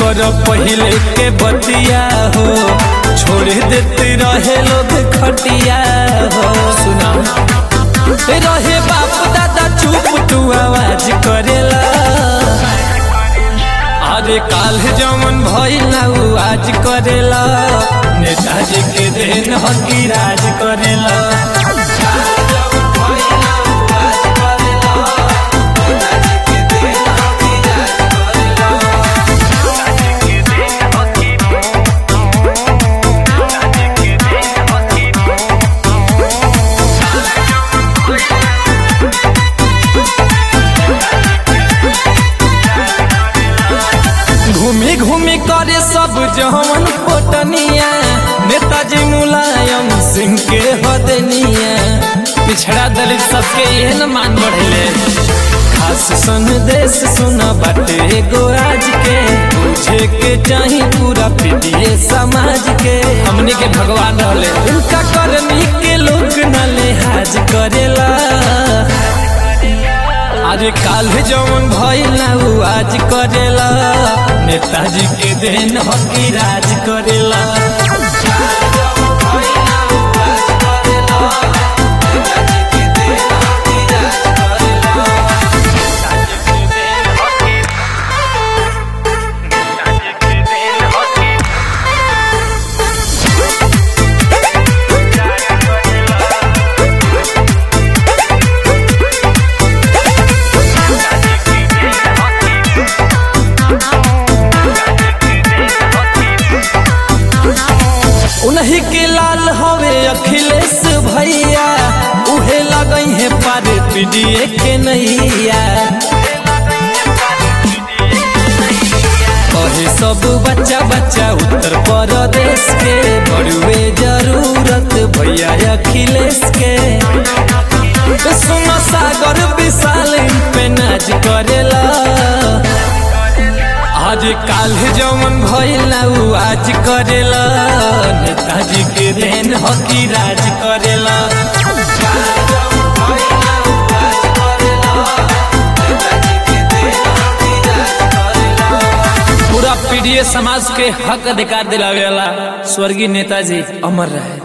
कर पहिले के बतिया हो, छोड़ देते रहे लोग खटिया हो। सुना रहे बाप दादा चुप तू आवाज करेला, अरे काल जमन भइला उ आज करेला। नेताजी के देन हकी राज करेला। घूमी घूमी करे सब जवन पोटनिया, नेताजी मुलायम सिंह के हदनिया। पिछड़ा दलित सबके ये न मान बढ़ले, खास संदेश सुना बाटे गो आज के। तुझे के चाही पूरा पीड़िए समाज के, हमने के भगवान रहले। उनका करनी के लोग न लिहाज करेला, अरे काल जवन भइला उ आज करेला। नेताजी के देन हकी राज करेला। उन्हीं के लाल हवे अखिलेश भैया, उहे लगई है पार पीड़िए के नैया। कहे सब बच्चा बच्चा उत्तर प्रदेश के, बड़ुए जरूरत भैया अखिलेश के। सुनो सागर विशाल पे नाज करेला, आज काल जमन भइला उ आज करेला। नेताजी के देन हकी राज करेला। पूरा पीड़िए समाज के हक अधिकार दिलावेला। स्वर्गीय नेताजी अमर रहे।